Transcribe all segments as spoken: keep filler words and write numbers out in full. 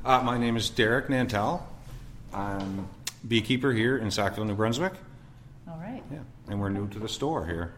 Uh, my name is Derek Nantel. I'm beekeeper here in Sackville, New Brunswick. All right. Yeah, and we're new to the store here.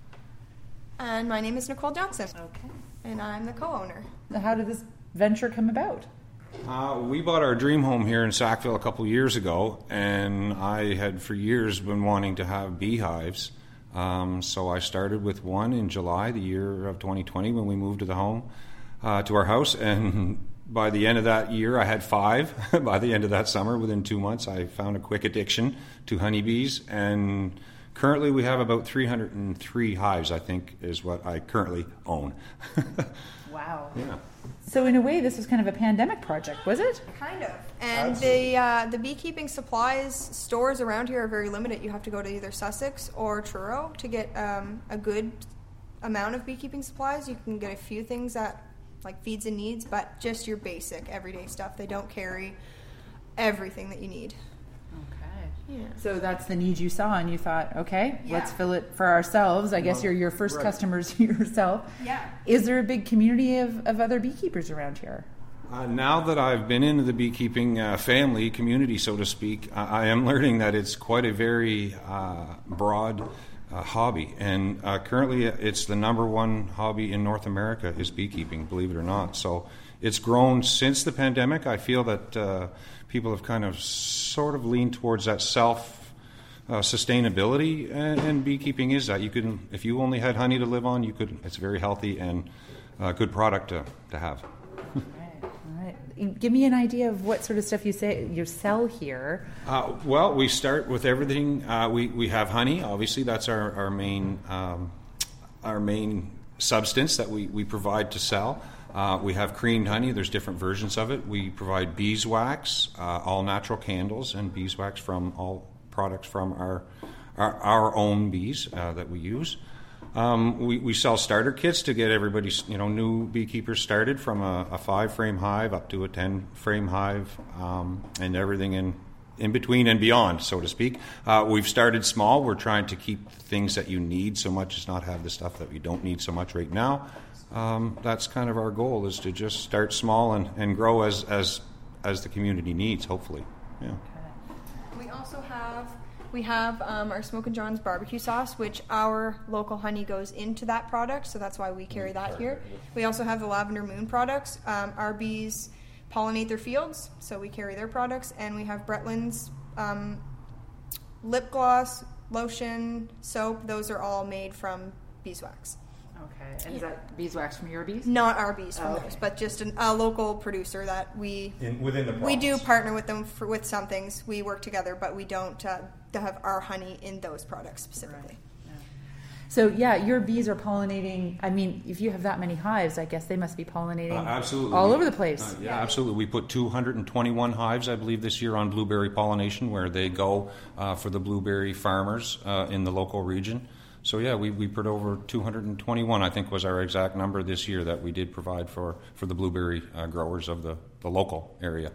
And my name is Nicole Johnson. Okay. And I'm the co-owner. How did this venture come about? Uh, we bought our dream home here in Sackville a couple years ago, and I had for years been wanting to have beehives. Um, so I started with one in July, the year of twenty twenty, when we moved to the home, uh, to our house. And by the end of that year, I had five. By the end of that summer, within two months, I found a quick addiction to honeybees. And currently we have about three hundred three hives, I think, is what I currently own. Wow. Yeah. So in a way, this was kind of a pandemic project, was it? Kind of. And the uh, the beekeeping supplies stores around here are very limited. You have to go to either Sussex or Truro to get um, a good amount of beekeeping supplies. You can get a few things that, like feeds and needs, but just your basic everyday stuff. They don't carry everything that you need. Okay. Yeah. So that's the need you saw, and you thought, okay, Yeah. let's fill it for ourselves. I guess Well, you're your first right. customers yourself. Yeah. Is there a big community of, of other beekeepers around here? Uh, now that I've been into the beekeeping uh, family, community, so to speak, I, I am learning that it's quite a very uh, broad uh, hobby. And uh, currently it's the number one hobby in North America is beekeeping, believe it or not. So it's grown since the pandemic. I feel that uh, people have kind of sort of leaned towards that self uh, sustainability, and, and beekeeping is that. You can, if you only had honey to live on, you could. It's very healthy and a good product to, to have. Give me an idea of what sort of stuff you say you sell here. Uh, well, we start with everything. Uh, we we have honey. Obviously, that's our our main um, our main substance that we, we provide to sell. Uh, we have creamed honey. There's different versions of it. We provide beeswax, uh, all natural candles, and beeswax from all products from our our, our own bees uh, that we use. Um, we, we sell starter kits to get everybody, you know, new beekeepers started from a, a five-frame hive up to a ten-frame hive, um, and everything in, in between and beyond, so to speak. Uh, we've started small. We're trying to keep things that you need so much as not have the stuff that we don't need so much right now. Um, that's kind of our goal, is to just start small and, and grow as, as as the community needs, hopefully. Yeah. We also have we have um, our Smokin' John's barbecue sauce, which our local honey goes into that product, so that's why we carry that here. We also have the Lavender Moon products. Um, our bees pollinate their fields, so we carry their products, and we have Bretland's um, lip gloss, lotion, soap. Those are all made from beeswax. Okay. And is that beeswax from your bees? Not our bees from Oh, okay. those, but just an, a local producer that we In, within the we do province. partner with them for, with some things. We work together, but we don't uh, have our honey in those products specifically. Right. Yeah. So yeah, your bees are pollinating. I mean, if you have that many hives, I guess they must be pollinating Uh, absolutely. all We- over the place. Uh, yeah, absolutely. We put two hundred twenty-one hives, I believe, this year on blueberry pollination, where they go uh, for the blueberry farmers uh, in the local region. So yeah, we, we put over two hundred twenty-one, I think was our exact number this year that we did provide for, for the blueberry uh, growers of the, the local area.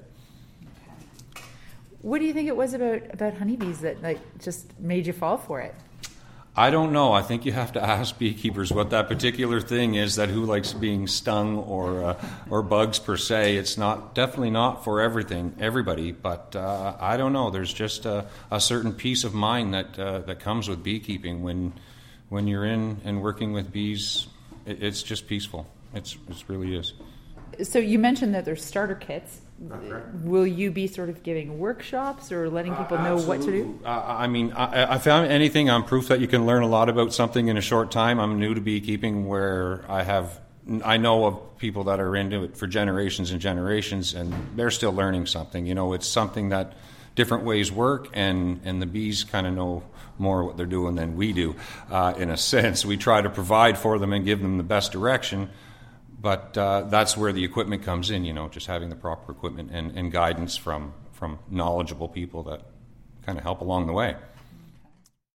What do you think it was about, about honeybees that like just made you fall for it? I don't know. I think you have to ask beekeepers what that particular thing is, that who likes being stung or uh, or bugs per se. It's not definitely not for everything, everybody. But uh, I don't know. There's just a, a certain peace of mind that uh, that comes with beekeeping when when you're in and working with bees. It, it's just peaceful. It's it really is. So you mentioned that there's starter kits. Okay. Will you be sort of giving workshops or letting people know what to do? Uh, I mean, I, I found anything on proof that you can learn a lot about something in a short time. I'm new to beekeeping, where I have, I know of people that are into it for generations and generations, and they're still learning something. You know, it's something that different ways work, and, and the bees kind of know more what they're doing than we do, uh, in a sense. We try to provide for them and give them the best direction. But uh, that's where the equipment comes in, you know, just having the proper equipment and, and guidance from, from knowledgeable people that kind of help along the way.